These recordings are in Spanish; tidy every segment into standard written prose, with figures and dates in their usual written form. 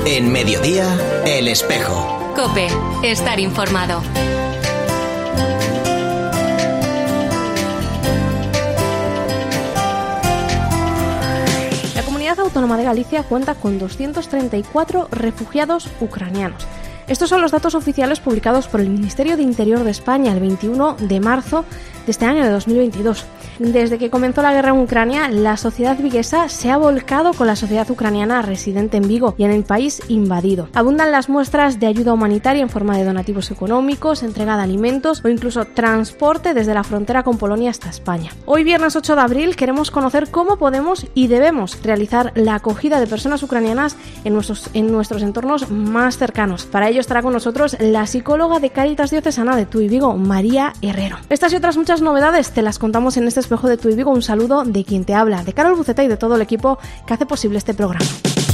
En Mediodía, El Espejo. COPE. Estar informado. La Comunidad Autónoma de Galicia cuenta con 234 refugiados ucranianos. Estos son los datos oficiales publicados por el Ministerio de Interior de España el 21 de marzo de este año de 2022. Desde que comenzó la guerra en Ucrania, la sociedad viguesa se ha volcado con la sociedad ucraniana residente en Vigo y en el país invadido. Abundan las muestras de ayuda humanitaria en forma de donativos económicos, entrega de alimentos o incluso transporte desde la frontera con Polonia hasta España. Hoy, viernes 8 de abril, queremos conocer cómo podemos y debemos realizar la acogida de personas ucranianas en nuestros entornos más cercanos. Para ello estará con nosotros la psicóloga de Cáritas Diocesana de Tui Vigo, María Herrero. Estas y otras muchas novedades te las contamos en este Espejo de Tui Vigo. Un saludo de quien te habla, de Carol Buceta y de todo el equipo que hace posible este programa.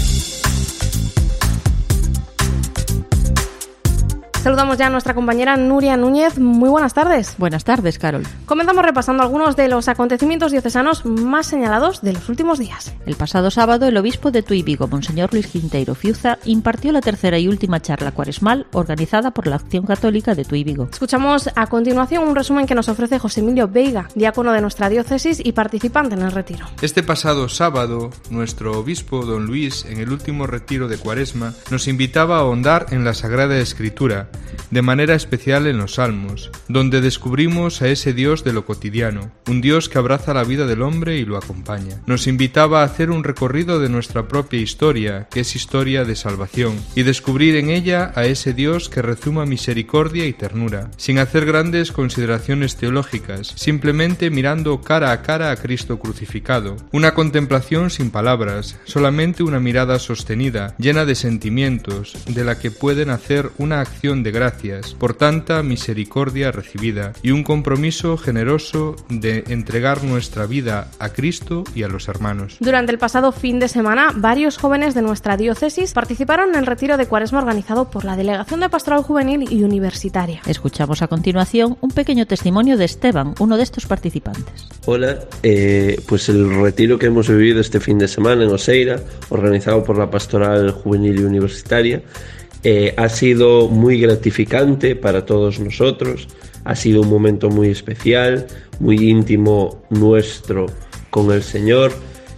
Saludamos ya a nuestra compañera Nuria Núñez. Muy buenas tardes. Buenas tardes, Carol. Comenzamos repasando algunos de los acontecimientos diocesanos más señalados de los últimos días. El pasado sábado, el obispo de Tui Vigo, Monseñor Luis Quinteiro Fiuza, impartió la tercera y última charla cuaresmal organizada por la Acción Católica de Tui Vigo. Escuchamos a continuación un resumen que nos ofrece José Emilio Veiga, diácono de nuestra diócesis y participante en el retiro. Este pasado sábado, nuestro obispo, don Luis, en el último retiro de Cuaresma, nos invitaba a ahondar en la Sagrada Escritura, de manera especial en los Salmos, donde descubrimos a ese Dios de lo cotidiano, un Dios que abraza la vida del hombre y lo acompaña. Nos invitaba a hacer un recorrido de nuestra propia historia, que es historia de salvación, y descubrir en ella a ese Dios que rezuma misericordia y ternura, sin hacer grandes consideraciones teológicas, simplemente mirando cara a cara a Cristo crucificado. Una contemplación sin palabras, solamente una mirada sostenida, llena de sentimientos, de la que pueden hacer una acción de gracias por tanta misericordia recibida y un compromiso generoso de entregar nuestra vida a Cristo y a los hermanos. Durante el pasado fin de semana, varios jóvenes de nuestra diócesis participaron en el retiro de Cuaresma organizado por la Delegación de Pastoral Juvenil y Universitaria. Escuchamos a continuación un pequeño testimonio de Esteban, uno de estos participantes. Hola, pues el retiro que hemos vivido este fin de semana en Oseira, organizado por la Pastoral Juvenil y Universitaria, ha sido muy gratificante para todos nosotros, ha sido un momento muy especial, muy íntimo nuestro con el Señor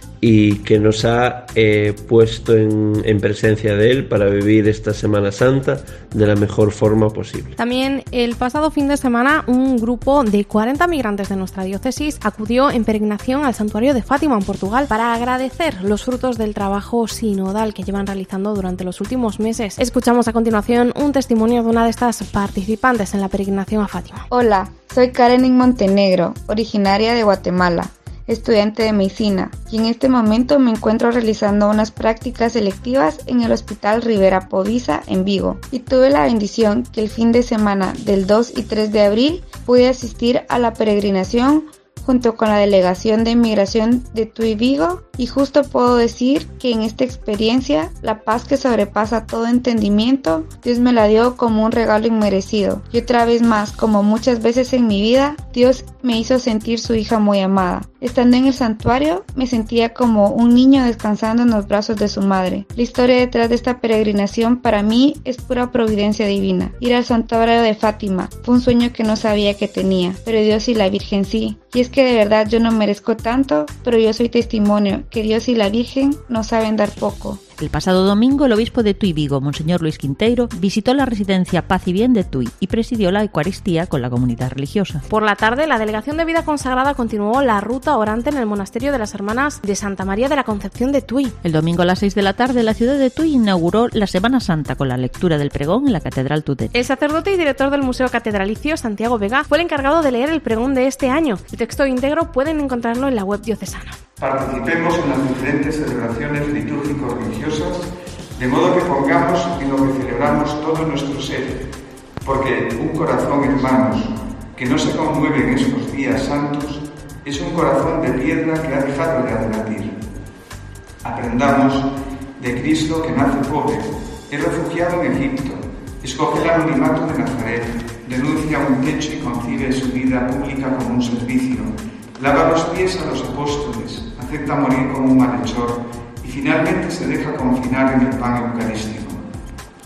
y que nos ha puesto en presencia de Él para vivir esta Semana Santa de la mejor forma posible. También el pasado fin de semana un grupo de 40 migrantes de nuestra diócesis acudió en peregrinación al santuario de Fátima en Portugal para agradecer los frutos del trabajo sinodal que llevan realizando durante los últimos meses. Escuchamos a continuación un testimonio de una de estas participantes en la peregrinación a Fátima. Hola, soy Karen Montenegro, originaria de Guatemala, estudiante de medicina, y en este momento me encuentro realizando unas prácticas selectivas en el Hospital Rivera Povisa en Vigo, y tuve la bendición que el fin de semana del 2 y 3 de abril pude asistir a la peregrinación junto con la Delegación de Inmigración de Tui Vigo, y justo puedo decir que en esta experiencia la paz que sobrepasa todo entendimiento, Dios me la dio como un regalo inmerecido, y otra vez más, como muchas veces en mi vida, Dios me hizo sentir su hija muy amada. Estando en el santuario, me sentía como un niño descansando en los brazos de su madre. La historia detrás de esta peregrinación para mí es pura providencia divina. Ir al santuario de Fátima fue un sueño que no sabía que tenía, pero Dios y la Virgen sí. Y es que de verdad yo no merezco tanto, pero yo soy testimonio que Dios y la Virgen no saben dar poco. El pasado domingo, el obispo de Tui Vigo, Monseñor Luis Quinteiro, visitó la residencia Paz y Bien de Tui y presidió la Eucaristía con la comunidad religiosa. Por la tarde, la Delegación de Vida Consagrada continuó la ruta orante en el monasterio de las Hermanas de Santa María de la Concepción de Tui. El domingo a las 6 de la tarde, la ciudad de Tui inauguró la Semana Santa con la lectura del pregón en la Catedral Tutet. El sacerdote y director del Museo Catedralicio, Santiago Vega, fue el encargado de leer el pregón de este año. El texto íntegro pueden encontrarlo en la web diocesana. Participemos en las diferentes celebraciones litúrgico-religiosas, de modo que pongamos en lo que celebramos todo nuestro ser, porque un corazón, hermanos, que no se conmueve en estos días santos, es un corazón de piedra que ha dejado de latir. Aprendamos de Cristo que nace pobre, es refugiado en Egipto, escoge el anonimato de Nazaret, denuncia un techo y concibe su vida pública como un servicio, lava los pies a los apóstoles, acepta morir como un malhechor y finalmente se deja confinar en el pan eucarístico.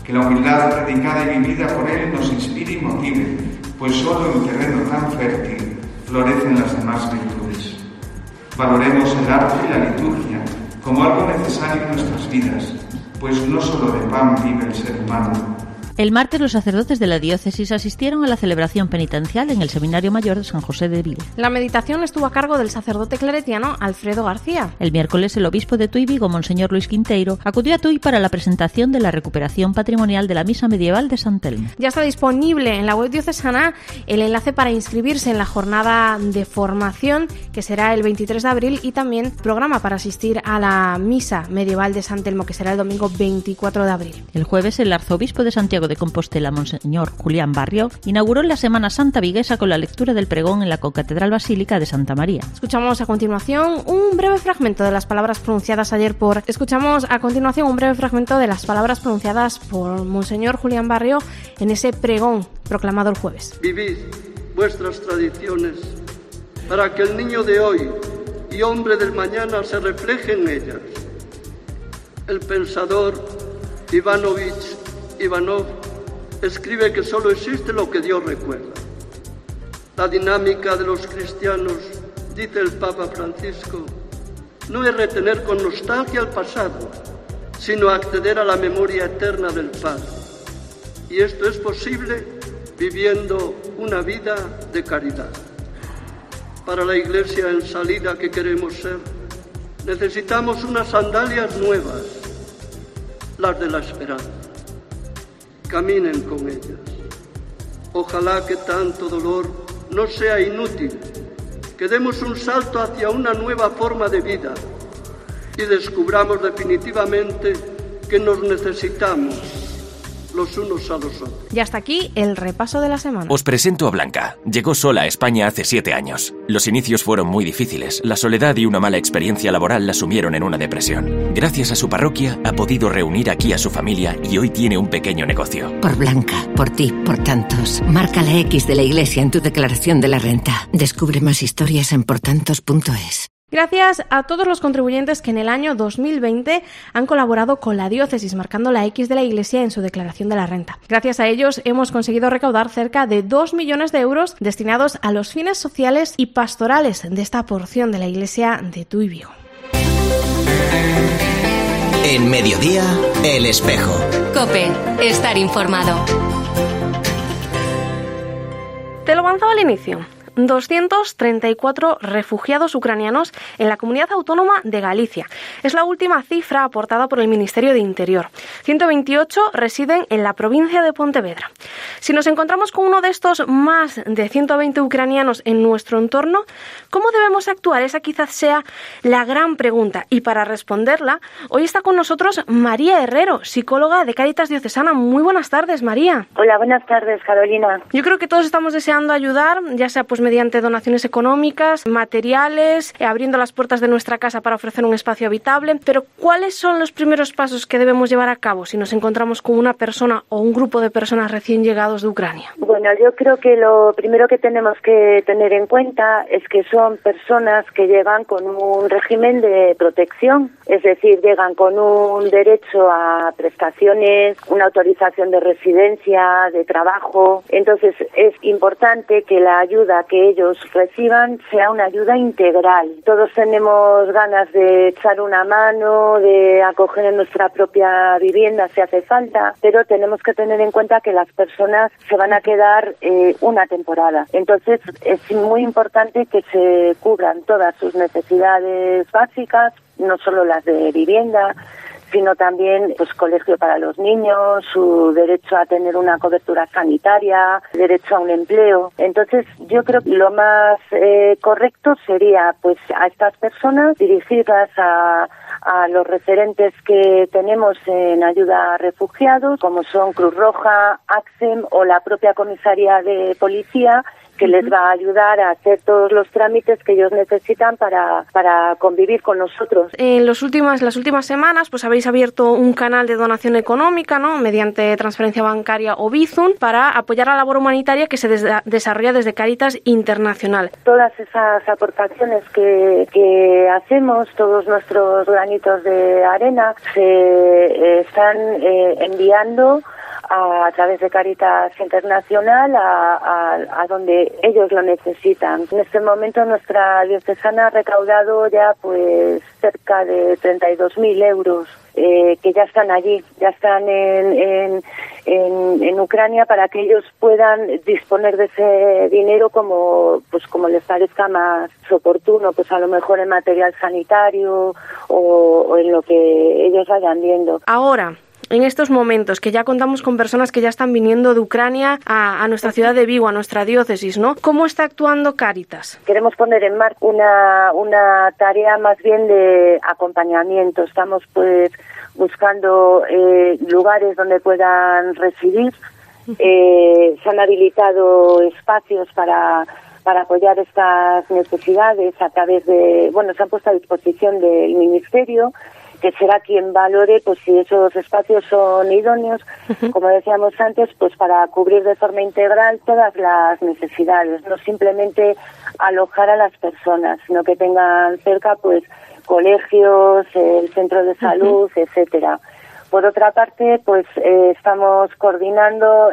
Que la humildad predicada y vivida por él nos inspire y motive, pues solo en terreno tan fértil florecen las demás virtudes. Valoremos el arte y la liturgia como algo necesario en nuestras vidas, pues no solo de pan vive el ser humano. El martes los sacerdotes de la diócesis asistieron a la celebración penitencial en el Seminario Mayor de San José de Vigo. La meditación estuvo a cargo del sacerdote claretiano Alfredo García. El miércoles el obispo de Tui Vigo, Monseñor Luis Quinteiro, acudió a Tui para la presentación de la recuperación patrimonial de la misa medieval de San Telmo. Ya está disponible en la web diocesana el enlace para inscribirse en la jornada de formación que será el 23 de abril y también programa para asistir a la misa medieval de San Telmo que será el domingo 24 de abril. El jueves el arzobispo de Santiago de Compostela, Monseñor Julián Barrio, inauguró la Semana Santa viguesa con la lectura del pregón en la Concatedral Basílica de Santa María. Escuchamos a continuación un breve fragmento de las palabras pronunciadas por Monseñor Julián Barrio en ese pregón proclamado el jueves. Vivid vuestras tradiciones para que el niño de hoy y hombre del mañana se refleje en ellas. El pensador Ivanov escribe que solo existe lo que Dios recuerda. La dinámica de los cristianos, dice el Papa Francisco, no es retener con nostalgia el pasado, sino acceder a la memoria eterna del Padre. Y esto es posible viviendo una vida de caridad. Para la Iglesia en salida que queremos ser, necesitamos unas sandalias nuevas, las de la esperanza. Caminen con ellas. Ojalá que tanto dolor no sea inútil, que demos un salto hacia una nueva forma de vida y descubramos definitivamente que nos necesitamos los unos a los otros. Y hasta aquí el repaso de la semana. Os presento a Blanca. Llegó sola a España hace 7 años. Los inicios fueron muy difíciles. La soledad y una mala experiencia laboral la sumieron en una depresión. Gracias a su parroquia ha podido reunir aquí a su familia y hoy tiene un pequeño negocio. Por Blanca, por ti, por tantos. Marca la X de la Iglesia en tu declaración de la renta. Descubre más historias en portantos.es. Gracias a todos los contribuyentes que en el año 2020 han colaborado con la diócesis, marcando la X de la Iglesia en su declaración de la renta. Gracias a ellos hemos conseguido recaudar cerca de 2 millones de euros destinados a los fines sociales y pastorales de esta porción de la Iglesia de Tui Vigo. En Mediodía, El Espejo. COPE, estar informado. Te lo avanzaba al inicio. 234 refugiados ucranianos en la comunidad autónoma de Galicia. Es la última cifra aportada por el Ministerio de Interior. 128 residen en la provincia de Pontevedra. Si nos encontramos con uno de estos más de 120 ucranianos en nuestro entorno, ¿cómo debemos actuar? Esa quizás sea la gran pregunta. Y para responderla, hoy está con nosotros María Herrero, psicóloga de Cáritas Diocesana. Muy buenas tardes, María. Hola, buenas tardes, Carolina. Yo creo que todos estamos deseando ayudar, ya sea pues mediante donaciones económicas, materiales, abriendo las puertas de nuestra casa para ofrecer un espacio habitable. Pero ¿cuáles son los primeros pasos que debemos llevar a cabo si nos encontramos con una persona o un grupo de personas recién llegados de Ucrania? Bueno, yo creo que lo primero que tenemos que tener en cuenta es que son personas que llegan con un régimen de protección, es decir, llegan con un derecho a prestaciones, una autorización de residencia, de trabajo. Entonces es importante que la ayuda que ellos reciban sea una ayuda integral. Todos tenemos ganas de echar una mano, de acoger en nuestra propia vivienda si hace falta, pero tenemos que tener en cuenta que las personas se van a quedar una temporada. Entonces es muy importante que se cubran todas sus necesidades básicas, no solo las de vivienda, sino también pues colegio para los niños, su derecho a tener una cobertura sanitaria, derecho a un empleo. Entonces yo creo que lo más correcto sería pues a estas personas dirigirlas a los referentes que tenemos en ayuda a refugiados, como son Cruz Roja, ACSEM o la propia comisaría de policía, que les va a ayudar a hacer todos los trámites que ellos necesitan para convivir con nosotros. En las últimas semanas pues habéis abierto un canal de donación económica, ¿no?, mediante transferencia bancaria o Bizum, para apoyar la labor humanitaria que se desarrolla desde Cáritas Internacional. Todas esas aportaciones que hacemos, todos nuestros granitos de arena, se están enviando a través de Cáritas Internacional a donde ellos lo necesitan. En este momento nuestra diocesana ha recaudado ya pues cerca de 32.000 euros que ya están allí, ya están en Ucrania para que ellos puedan disponer de ese dinero como les parezca más oportuno, pues a lo mejor en material sanitario o en lo que ellos vayan viendo. Ahora, en estos momentos que ya contamos con personas que ya están viniendo de Ucrania a nuestra ciudad de Vigo, a nuestra diócesis, ¿no? ¿Cómo está actuando Cáritas? Queremos poner en marcha una tarea más bien de acompañamiento. Estamos pues buscando lugares donde puedan residir. Se han habilitado espacios para apoyar estas necesidades a través de, se han puesto a disposición del Ministerio, que será quien valore pues si esos espacios son idóneos, como decíamos antes, pues para cubrir de forma integral todas las necesidades, no simplemente alojar a las personas, sino que tengan cerca pues un centro de salud, etcétera. Por otra parte, pues estamos coordinando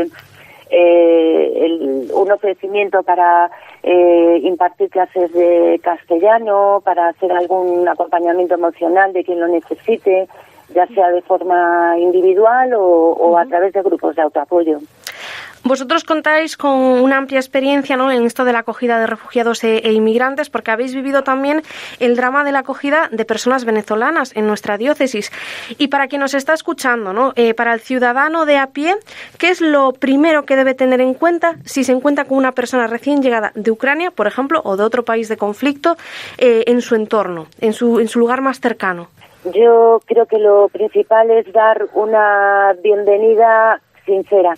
un ofrecimiento para impartir clases de castellano, para hacer algún acompañamiento emocional de quien lo necesite, ya sea de forma individual o a través de grupos de autoapoyo. Vosotros contáis con una amplia experiencia, ¿no?, en esto de la acogida de refugiados e inmigrantes, porque habéis vivido también el drama de la acogida de personas venezolanas en nuestra diócesis. Y para quien nos está escuchando, ¿no?, para el ciudadano de a pie, ¿qué es lo primero que debe tener en cuenta si se encuentra con una persona recién llegada de Ucrania, por ejemplo, o de otro país de conflicto, en su entorno, en su lugar más cercano? Yo creo que lo principal es dar una bienvenida sincera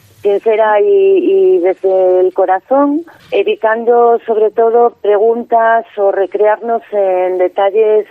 y desde el corazón, evitando sobre todo preguntas o recrearnos en detalles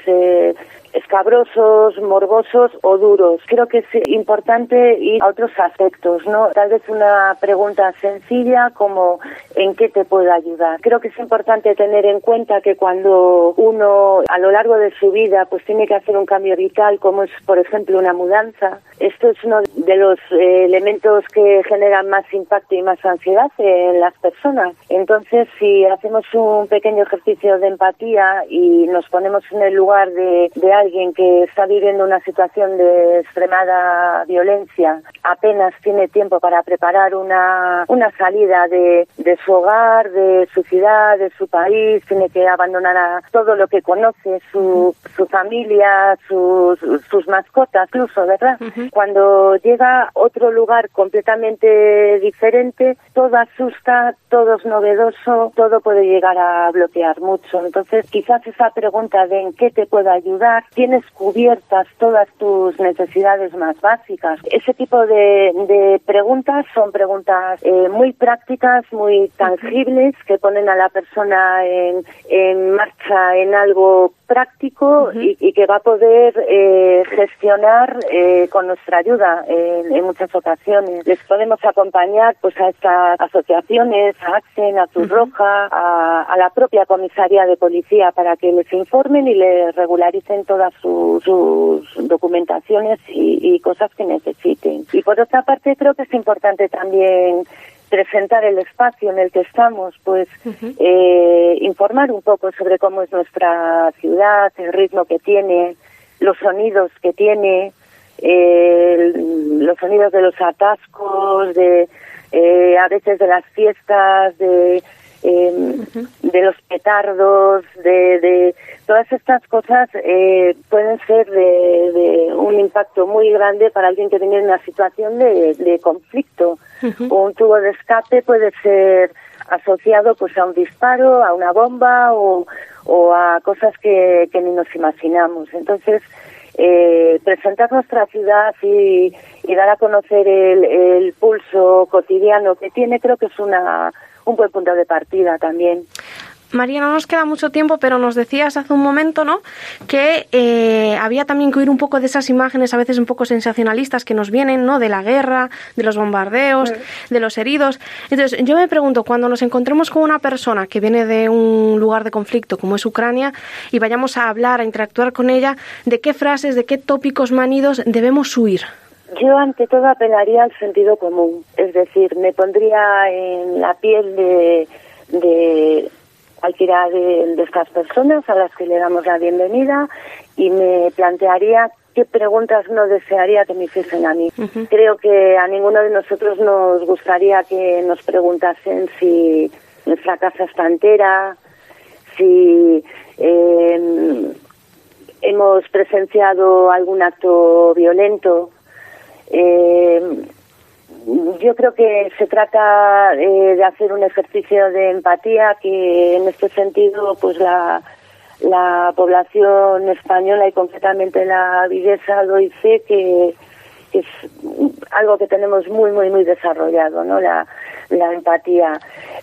escabrosos, morbosos o duros. Creo que es importante ir a otros aspectos, ¿no? Tal vez una pregunta sencilla como ¿en qué te puedo ayudar? Creo que es importante tener en cuenta que cuando uno a lo largo de su vida pues tiene que hacer un cambio vital, como es por ejemplo una mudanza, esto es uno de los elementos que generan más impacto y más ansiedad en las personas. Entonces, si hacemos un pequeño ejercicio de empatía y nos ponemos en el lugar de alguien que está viviendo una situación de extremada violencia, apenas tiene tiempo para preparar una salida de su hogar, de su ciudad, de su país, tiene que abandonar todo lo que conoce, su familia, sus mascotas, incluso, ¿verdad? Cuando llega a otro lugar completamente diferente, todo asusta, todo es novedoso, todo puede llegar a bloquear mucho. Entonces, quizás esa pregunta de ¿en qué te puedo ayudar? Tienes cubiertas todas tus necesidades más básicas. Ese tipo de preguntas son preguntas muy prácticas, muy tangibles, que ponen a la persona en marcha en algo práctico y que va a poder gestionar con nuestra ayuda en muchas ocasiones. Les podemos acompañar pues a estas asociaciones, a ACCEN, a Cruz Roja, a la propia comisaría de policía para que les informen y les regularicen todas sus documentaciones y cosas que necesiten. Y por otra parte creo que es importante también presentar el espacio en el que estamos, pues informar un poco sobre cómo es nuestra ciudad, el ritmo que tiene, los sonidos que tiene, los sonidos de los atascos, a veces de las fiestas, de los petardos, de todas estas cosas pueden ser de un impacto muy grande para alguien que viene en una situación de conflicto. Un tubo de escape puede ser asociado pues a un disparo, a una bomba o a cosas que ni nos imaginamos. Entonces, presentar nuestra ciudad y dar a conocer el pulso cotidiano que tiene, creo que es un buen punto de partida también. María, no nos queda mucho tiempo, pero nos decías hace un momento, ¿no?, que había también que huir un poco de esas imágenes a veces un poco sensacionalistas que nos vienen, ¿no?, de la guerra, de los bombardeos, de los heridos. Entonces, yo me pregunto, cuando nos encontremos con una persona que viene de un lugar de conflicto como es Ucrania y vayamos a hablar, a interactuar con ella, ¿de qué frases, de qué tópicos manidos debemos huir? Yo ante todo apelaría al sentido común, es decir, me pondría en la piel de cualquiera de estas personas a las que le damos la bienvenida y me plantearía qué preguntas no desearía que me hiciesen a mí. Uh-huh. Creo que a ninguno de nosotros nos gustaría que nos preguntasen si nuestra casa está entera, si hemos presenciado algún acto violento. Yo creo que se trata de hacer un ejercicio de empatía, que en este sentido pues la población española y concretamente la viguesa doy fe que es algo que tenemos muy desarrollado, ¿no? La empatía.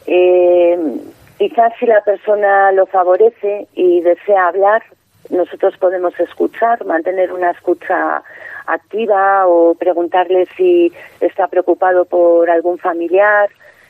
Quizás si la persona lo favorece y desea hablar, nosotros podemos escuchar, mantener una escucha activa o preguntarle si está preocupado por algún familiar,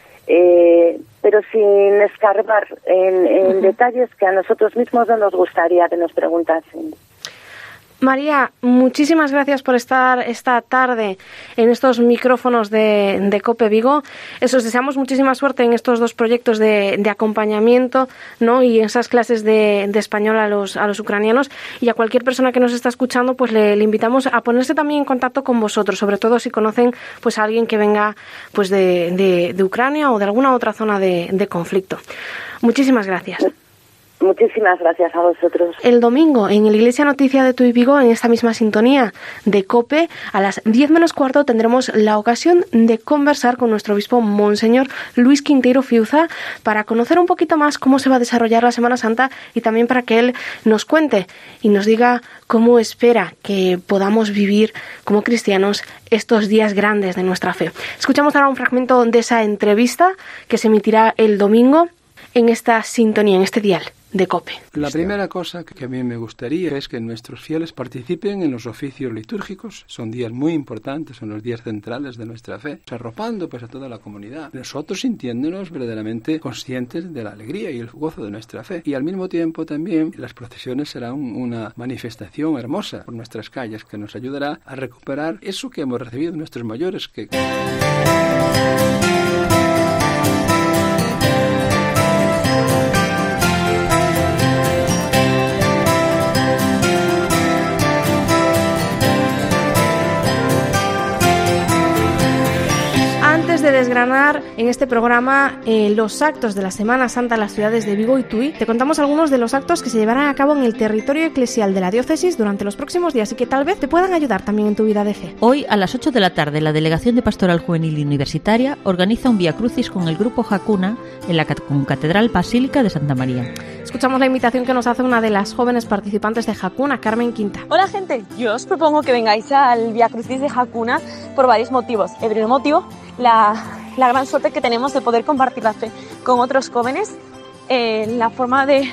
pero sin escarbar en detalles que a nosotros mismos no nos gustaría que nos preguntasen. María, muchísimas gracias por estar esta tarde en estos micrófonos de COPE Vigo. Os deseamos muchísima suerte en estos dos proyectos de acompañamiento, ¿no? Y en esas clases de español a los ucranianos. Y a cualquier persona que nos está escuchando, pues le invitamos a ponerse también en contacto con vosotros, sobre todo si conocen pues a alguien que venga pues de Ucrania o de alguna otra zona de conflicto. Muchísimas gracias. Muchísimas gracias a vosotros. El domingo, en la Iglesia Noticia de Tui Vigo, en esta misma sintonía de COPE, a las 10:15 tendremos la ocasión de conversar con nuestro obispo Monseñor Luis Quinteiro Fiuza para conocer un poquito más cómo se va a desarrollar la Semana Santa y también para que él nos cuente y nos diga cómo espera que podamos vivir como cristianos estos días grandes de nuestra fe. Escuchamos ahora un fragmento de esa entrevista que se emitirá el domingo en esta sintonía, en este dial de COPE. La primera cosa que a mí me gustaría es que nuestros fieles participen en los oficios litúrgicos. Son días muy importantes, son los días centrales de nuestra fe, arropando pues a toda la comunidad. Nosotros sintiéndonos verdaderamente conscientes de la alegría y el gozo de nuestra fe. Y al mismo tiempo también las procesiones serán una manifestación hermosa por nuestras calles que nos ayudará a recuperar eso que hemos recibido de nuestros mayores que... De desgranar en este programa los actos de la Semana Santa en las ciudades de Vigo y Tui, te contamos algunos de los actos que se llevarán a cabo en el territorio eclesial de la diócesis durante los próximos días y que tal vez te puedan ayudar también en tu vida de fe. Hoy a las 8 de la tarde la Delegación de Pastoral Juvenil y Universitaria organiza un Vía Crucis con el grupo Hakuna en la Catedral Basílica de Santa María. Escuchamos la invitación que nos hace una de las jóvenes participantes de Hakuna, Carmen Quinta. Hola gente, yo os propongo que vengáis al Vía Crucis de Hakuna por varios motivos. El primer motivo, la gran suerte que tenemos de poder compartir la fe con otros jóvenes, la forma de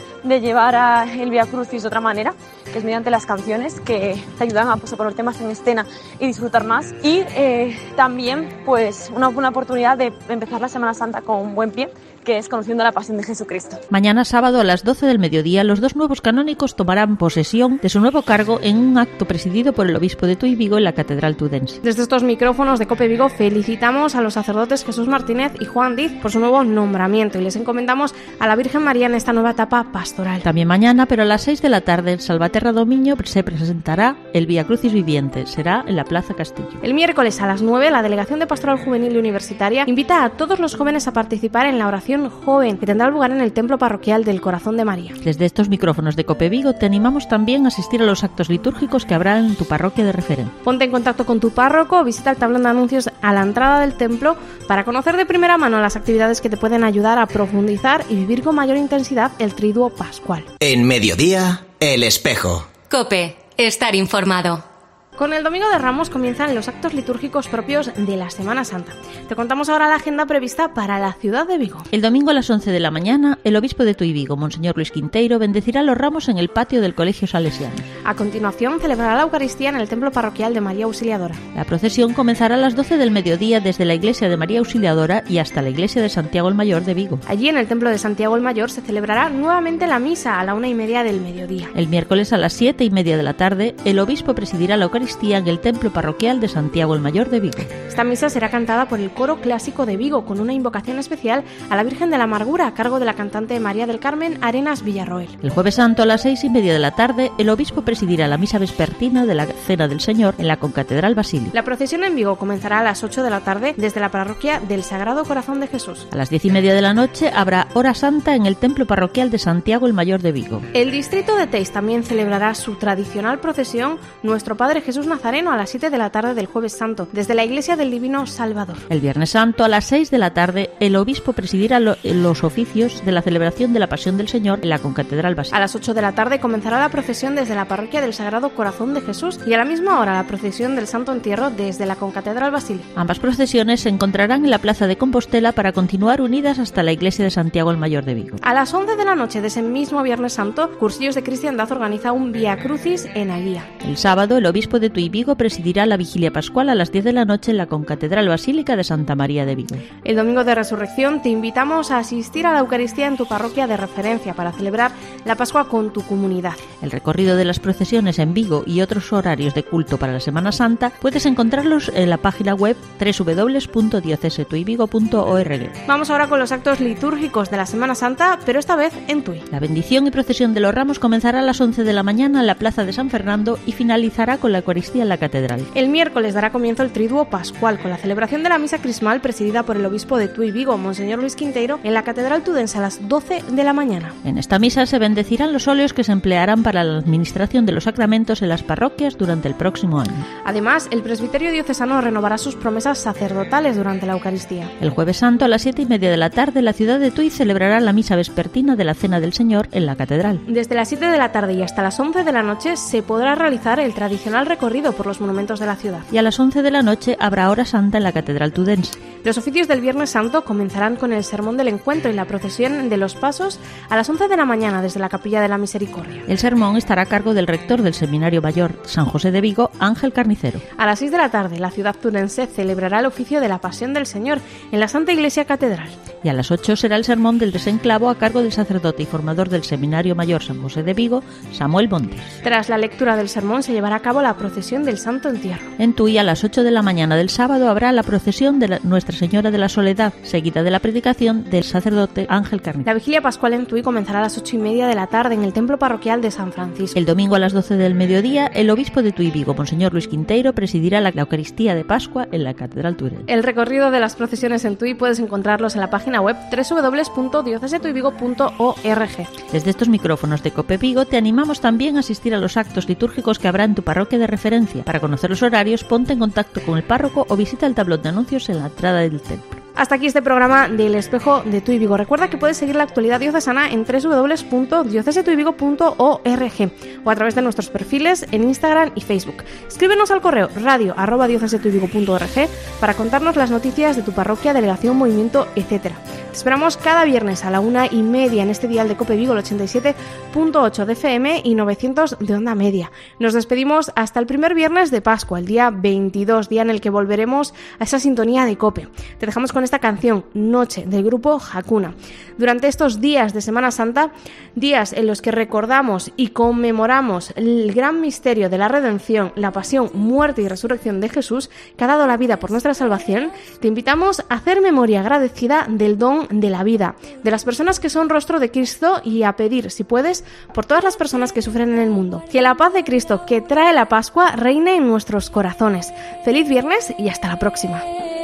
llevar el Vía Crucis de otra manera, que es mediante las canciones que te ayudan a poner temas en escena y disfrutar más, y también pues una oportunidad de empezar la Semana Santa con un buen pie, que es conociendo la pasión de Jesucristo. Mañana sábado a las 12 del mediodía los dos nuevos canónicos tomarán posesión de su nuevo cargo en un acto presidido por el obispo de Tui Vigo en la Catedral Tudense. Desde estos micrófonos de COPE Vigo felicitamos a los sacerdotes Jesús Martínez y Juan Diz por su nuevo nombramiento y les encomendamos a la Virgen María en esta nueva etapa pastoral. También mañana, pero a las 6 de la tarde en Salvaterra Domiño se presentará el Vía Crucis Viviente. Será en la Plaza Castillo. El miércoles a las 9 la Delegación de Pastoral Juvenil y Universitaria invita a todos los jóvenes a participar en la oración joven que tendrá lugar en el Templo Parroquial del Corazón de María. Desde estos micrófonos de COPE Vigo te animamos también a asistir a los actos litúrgicos que habrá en tu parroquia de referencia. Ponte en contacto con tu párroco, visita el tablón de anuncios a la entrada del templo para conocer de primera mano las actividades que te pueden ayudar a profundizar y vivir con mayor intensidad el triduo pascual. En Mediodía, El Espejo. COPE, estar informado. Con el Domingo de Ramos comienzan los actos litúrgicos propios de la Semana Santa. Te contamos ahora la agenda prevista para la ciudad de Vigo. El domingo a las 11 de la mañana, el obispo de Tui Vigo, Monseñor Luis Quinteiro, bendecirá los ramos en el patio del Colegio Salesiano. A continuación, celebrará la Eucaristía en el Templo Parroquial de María Auxiliadora. La procesión comenzará a las 12 del mediodía desde la Iglesia de María Auxiliadora y hasta la Iglesia de Santiago el Mayor de Vigo. Allí, en el Templo de Santiago el Mayor, se celebrará nuevamente la misa a la 1:30 del mediodía. El miércoles a las 7:30 de la tarde, el obispo presidirá la Eucaristía Eucaristía en el templo parroquial de Santiago el Mayor de Vigo. Esta misa será cantada por el Coro Clásico de Vigo con una invocación especial a la Virgen de la Amargura a cargo de la cantante María del Carmen Arenas Villarroel. El Jueves Santo a las 6:30 de la tarde, el obispo presidirá la misa vespertina de la Cena del Señor en la Concatedral Basílica. La procesión en Vigo comenzará a las 8 de la tarde desde la parroquia del Sagrado Corazón de Jesús. A las 10:30 de la noche habrá hora santa en el templo parroquial de Santiago el Mayor de Vigo. El distrito de Teis también celebrará su tradicional procesión Nuestro Padre Jesús Nazareno a las 7 de la tarde del Jueves Santo desde la Iglesia del Divino Salvador. El Viernes Santo a las 6 de la tarde, el obispo presidirá los oficios de la celebración de la Pasión del Señor en la Concatedral Basílica. A las 8 de la tarde comenzará la procesión desde la parroquia del Sagrado Corazón de Jesús y a la misma hora la procesión del Santo Entierro desde la Concatedral Basílica. Ambas procesiones se encontrarán en la Plaza de Compostela para continuar unidas hasta la Iglesia de Santiago el Mayor de Vigo. A las 11 de la noche de ese mismo Viernes Santo, Cursillos de Cristiandad organiza un Vía Crucis en Aguía. El sábado, el obispo de Tui Vigo presidirá la Vigilia Pascual a las 10 de la noche en la Concatedral Basílica de Santa María de Vigo. El domingo de Resurrección te invitamos a asistir a la Eucaristía en tu parroquia de referencia para celebrar la Pascua con tu comunidad. El recorrido de las procesiones en Vigo y otros horarios de culto para la Semana Santa puedes encontrarlos en la página web www.diocesetuivigo.org. Vamos ahora con los actos litúrgicos de la Semana Santa, pero esta vez en Tui. La bendición y procesión de los ramos comenzará a las 11 de la mañana en la Plaza de San Fernando y finalizará con la Eucaristía en la Catedral. El miércoles dará comienzo el Triduo Pascual con la celebración de la Misa Crismal presidida por el obispo de Tui Vigo, Monseñor Luis Quinteiro, en la Catedral Tudense a las 12 de la mañana. En esta misa se bendecirán los óleos que se emplearán para la administración de los sacramentos en las parroquias durante el próximo año. Además, el presbiterio diocesano renovará sus promesas sacerdotales durante la Eucaristía. El Jueves Santo a las 7:30 de la tarde, la ciudad de Tui celebrará la misa vespertina de la Cena del Señor en la Catedral. Desde las 7 de la tarde y hasta las 11 de la noche se podrá realizar el tradicional recorrido por los monumentos de la ciudad. Y a las 11 de la noche habrá hora santa en la Catedral Tudense. Los oficios del Viernes Santo comenzarán con el Sermón del Encuentro y la procesión de los Pasos a las 11 de la mañana desde la Capilla de la Misericordia. El sermón estará a cargo del rector del Seminario Mayor San José de Vigo, Ángel Carnicero. A las 6 de la tarde, la ciudad tudense celebrará el oficio de la Pasión del Señor en la Santa Iglesia Catedral. Y a las 8 será el sermón del desenclavo a cargo del sacerdote y formador del Seminario Mayor San José de Vigo, Samuel Montes. Tras la lectura del sermón se llevará a cabo la procesión del Santo Entierro. En Tui, a las 8 de la mañana del sábado, habrá la procesión de Nuestra Señora de la Soledad, seguida de la predicación del sacerdote Ángel Carnicero. La Vigilia Pascual en Tui comenzará a las 8:30 de la tarde en el Templo Parroquial de San Francisco. El domingo a las 12 del mediodía, el obispo de Tui Vigo, Monseñor Luis Quinteiro, presidirá la Eucaristía de Pascua en la Catedral Tudense. El recorrido de las procesiones en Tui puedes encontrarlos en la página web www.diocesetuivigo.org. Desde estos micrófonos de COPE Vigo te animamos también a asistir a los actos litúrgicos que habrá en tu parroquia de referencia. Para conocer los horarios, ponte en contacto con el párroco o visita el tablón de anuncios en la entrada del templo. Hasta aquí este programa del Espejo de Tui Vigo. Recuerda que puedes seguir la actualidad diocesana en www.diocesetuivigo.org o a través de nuestros perfiles en Instagram y Facebook. Escríbenos al correo radio@diocesetuivigo.org para contarnos las noticias de tu parroquia, delegación, movimiento, etc. Te esperamos cada viernes a la 1:30 en este dial de COPE Vigo, el 87.8 de FM y 900 de onda media. Nos despedimos hasta el primer viernes de Pascua, el día 22, día en el que volveremos a esa sintonía de COPE. Te dejamos con esta canción, Noche, del grupo Hakuna. Durante estos días de Semana Santa, días en los que recordamos y conmemoramos el gran misterio de la redención, la pasión, muerte y resurrección de Jesús, que ha dado la vida por nuestra salvación, te invitamos a hacer memoria agradecida del don de la vida, de las personas que son rostro de Cristo y a pedir, si puedes, por todas las personas que sufren en el mundo. Que la paz de Cristo, que trae la Pascua, reine en nuestros corazones. Feliz viernes y hasta la próxima.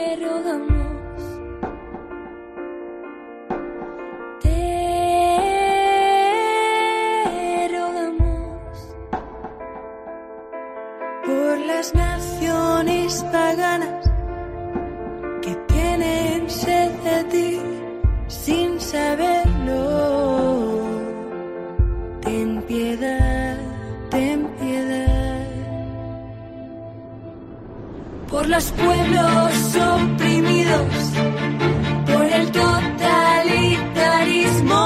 Por las naciones paganas que tienen sed de ti sin saberlo, ten piedad, ten piedad. Por los pueblos oprimidos, por el totalitarismo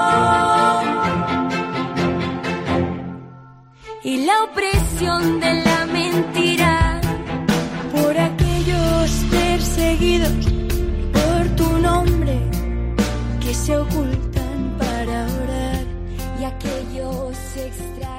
y la opresión de la mentira, por aquellos perseguidos por tu nombre que se ocultan para orar y aquellos extraños